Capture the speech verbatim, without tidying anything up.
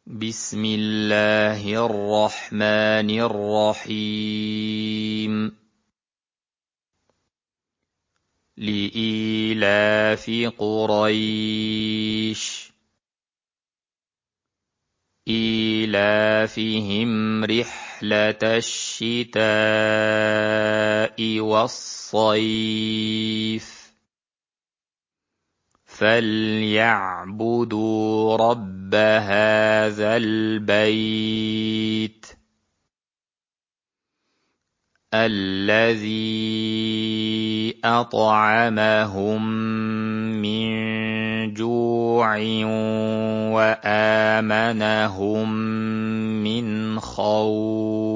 بسم الله الرحمن الرحيم لإيلاف قريش إيلافهم رحلة الشتاء والصيف فليعبدوا رب هذا البيت الذي أطعمهم من جوع وآمنهم من خوف.